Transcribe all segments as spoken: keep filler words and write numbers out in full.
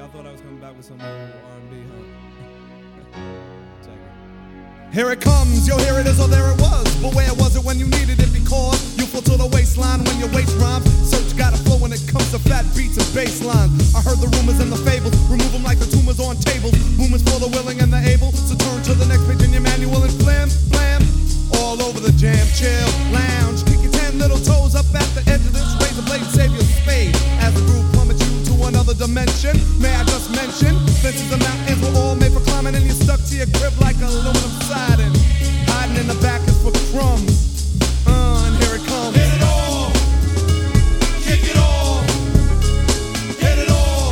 Y'all thought I was coming back with some old R and B, huh? Check it. Here it comes, yo, here it is, or there it was. But where was it when you needed it? Because you fall to the waistline when your waist rhymes. Search got a flow when it comes to fat beats and bass lines. I heard the rumors and the fables, remove them like the tumors on tables. Boomers for the willing and the able. So turn to the next page in your manual and blam, blam. All over the jam, chill, lounge. Kick your ten little toes up at the edge of this razor blade, save your spade. As the groove plummets you to another dimension. May I just mention, fences and mountains were all made for climbing, and you're stuck to your crib like aluminum siding. Hiding in the back is for crumbs. Uh, and here it comes. Hit it all, kick it all, hit it all.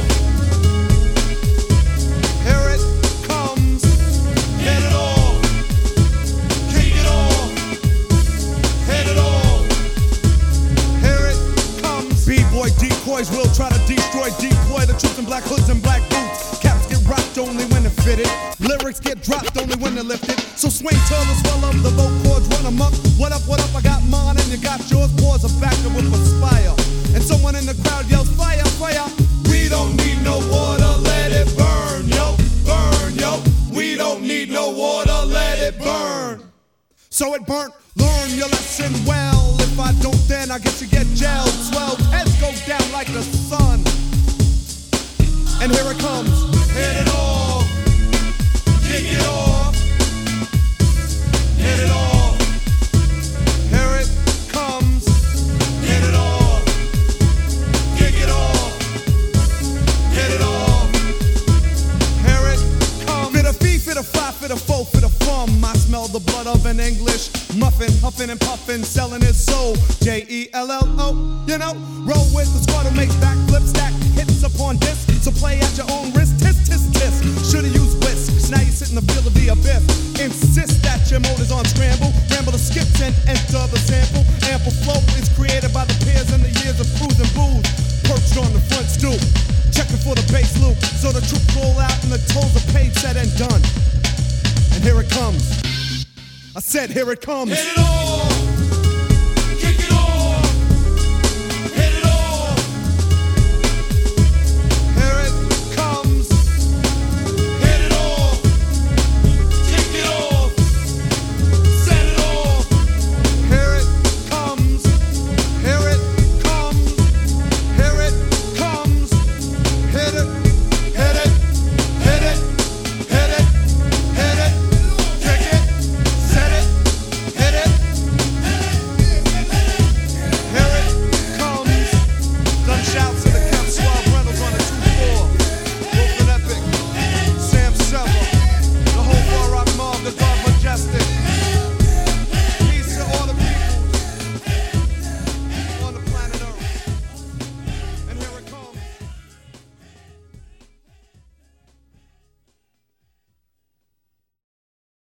Here it comes. Hit it all, kick it all, hit it all. Here it comes. B-boy decoys will try to destroy, deploy the troops in black hoods and black boots. Caps get rocked only when they're fitted. Lyrics get dropped only when they're lifted. So swing till the swell of the vote chords run amok. What up, what up, I got mine and you got yours. Pause a backer with a spire. And someone in the crowd yells, fire, fire. We don't need no water, let it burn, yo, burn, yo. We don't need no water, let it burn. So it burnt, learn your lesson well. If I don't, then I guess you get jailed. Swell, heads go down like the sun. And here it comes. Hit it all, kick it off, hit it all. Here it comes. Hit it all, kick it off, hit it all. Here it comes. Fit a fee, fit a five, fit a four, fit a fum. I smell the blood of an English muffin, huffing and puffing, selling his soul. J E L L O, you know, roll with the squad who makes backflips, stack hits upon disc. So play at your own risk, tis, tis, tis. Should've used whisks, now you sit in the field of the abyss. Insist that your motor's on scramble. Ramble the skips and enter the sample. Ample flow is created by the peers and the years of cruising booze. Perched on the front stoop, checking for the bass loop. So the troops roll out and the tolls are paid, said and done. And here it comes. I said here it comes. Hit it all!